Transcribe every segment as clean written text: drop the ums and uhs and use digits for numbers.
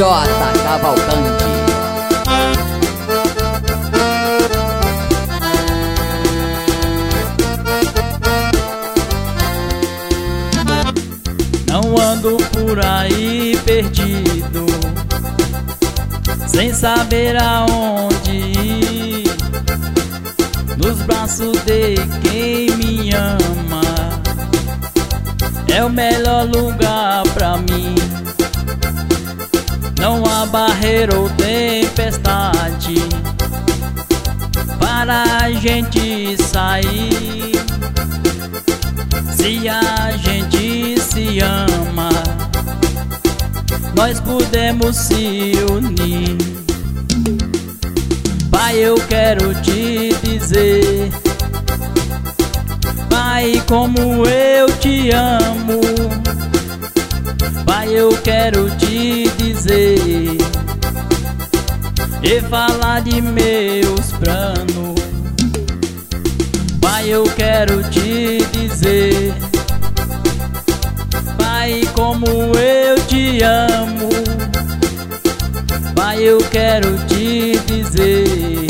J Cavalcante. Não ando por aí perdido, sem saber aonde ir, nos braços de quem me ama. É o melhor lugar pra mim. Não há barreira ou tempestade para a gente sair. Se a gente se ama, nós podemos se unir. Pai, eu quero te dizer, Pai, como eu te amo. Pai, eu quero te dizer e falar de meus planos. Pai, eu quero te dizer, Pai, como eu te amo. Pai, eu quero te dizer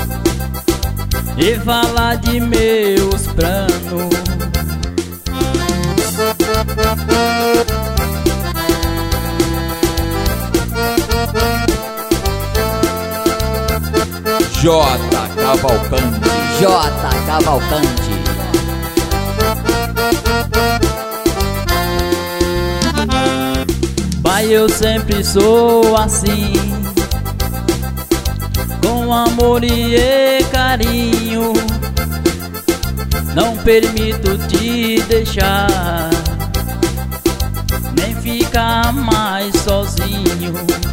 e falar de meus planos. J Cavalcante. J Cavalcante. Pai, eu sempre sou assim, com amor e carinho. Não permito te deixar, nem ficar mais sozinho.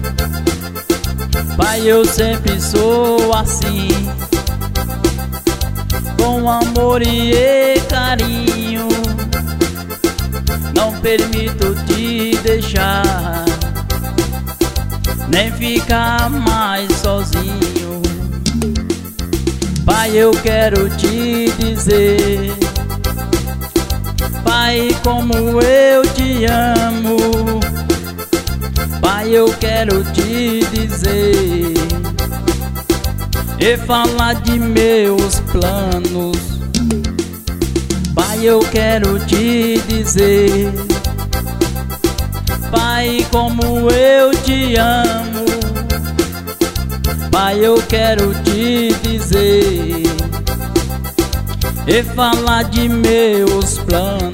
Pai, eu sempre sou assim, com amor e carinho. Não permito te deixar, nem ficar mais sozinho. Pai, eu quero te dizer, Pai, como eu te amo. Pai, eu quero te dizer e falar de meus planos. Pai, eu quero te dizer, Pai, como eu te amo. Pai, eu quero te dizer e falar de meus planos.